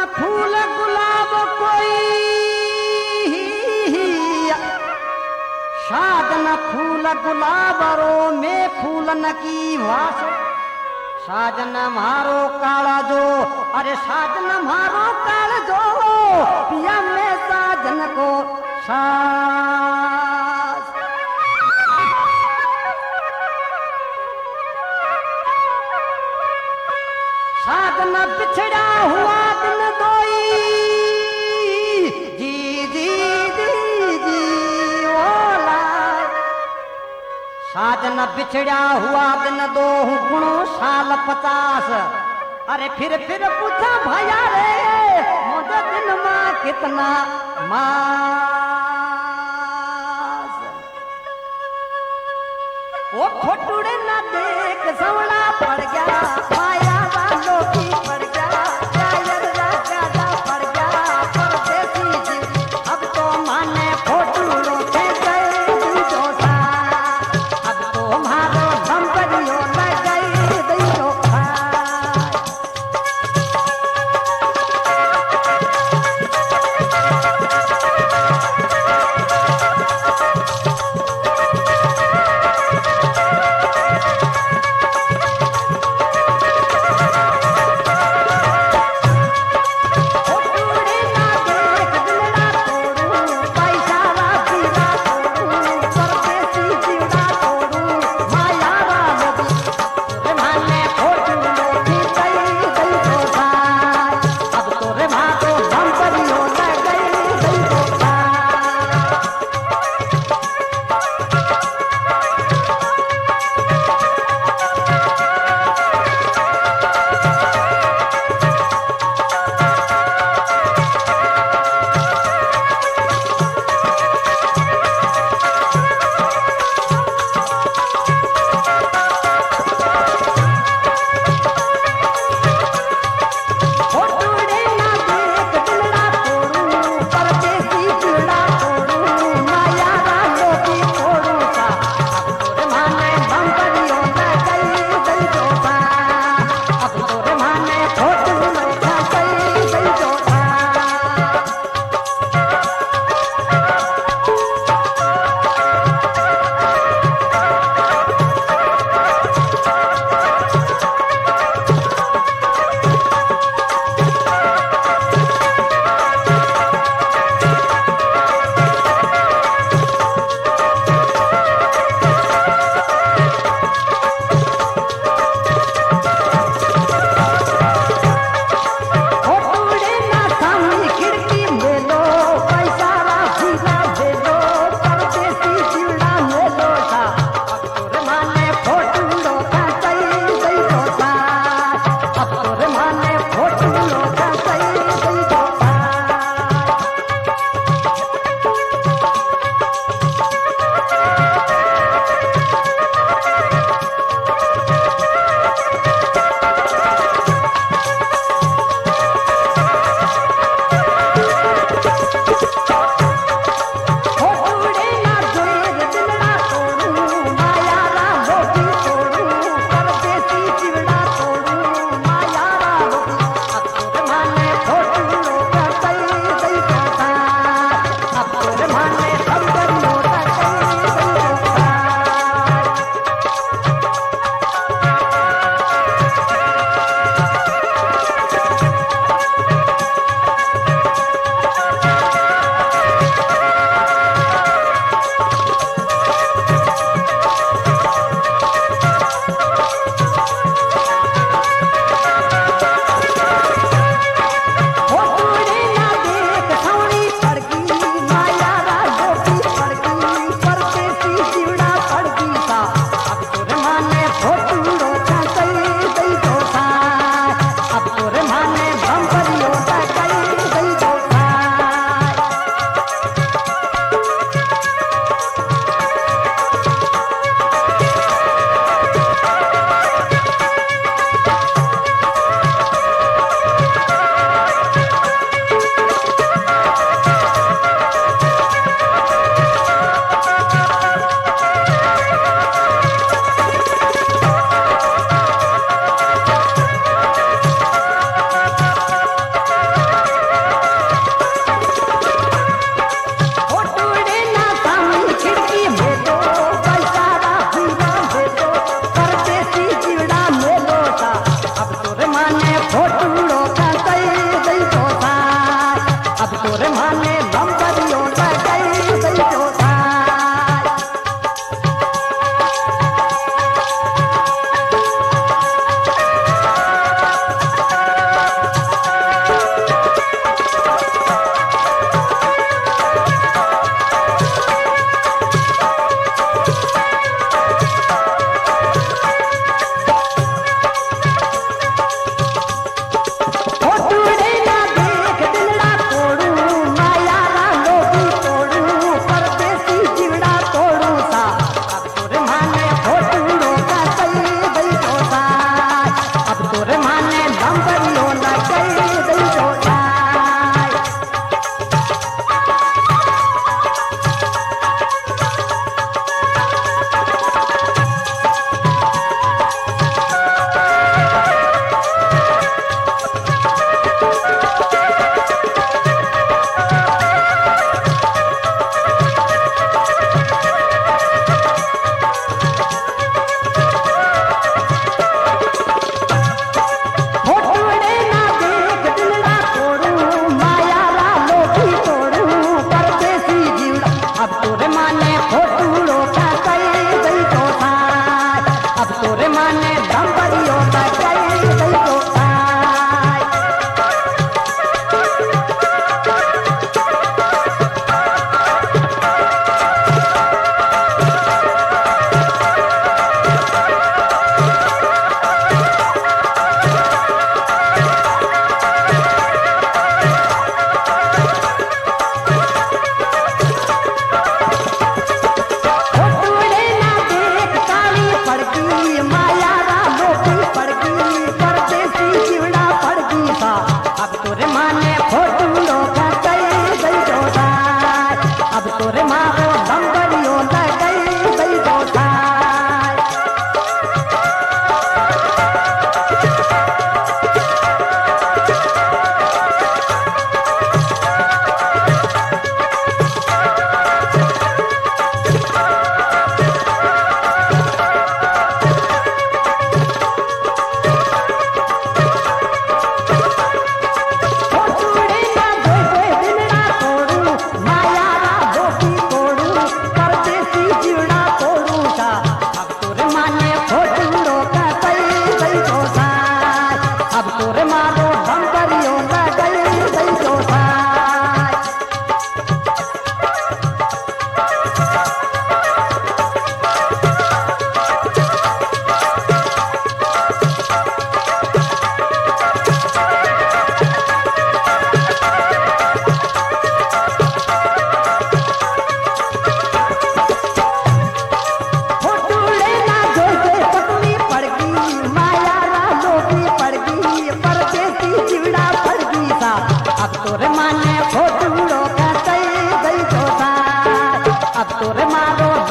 फूल गुलाब कोई साजन फूल गुलाब रो में फूलन की वास साजन मारो काला जो अरे साजन मारो काल जो पिया में साजन को सास साजन बिछड़ा हुआ दिन दोई जी जी जी जी ओला साजन बिछड़ा हुआ दिन दो गुणों साल 50 अरे फिर पूछा भैया रे मुझे दिन माँ कितना मास वो खोटुड़े न देख सवड़ा पड़ गया माया वालों की पड़ गया शायर राजा पड़ गया परदेसी जी अब तो माने फोटुड़ों से गए जोसा अब तो मारो संपरियों न गई दैयो हो चूड़ो का सही गई तो अब तोरे मारो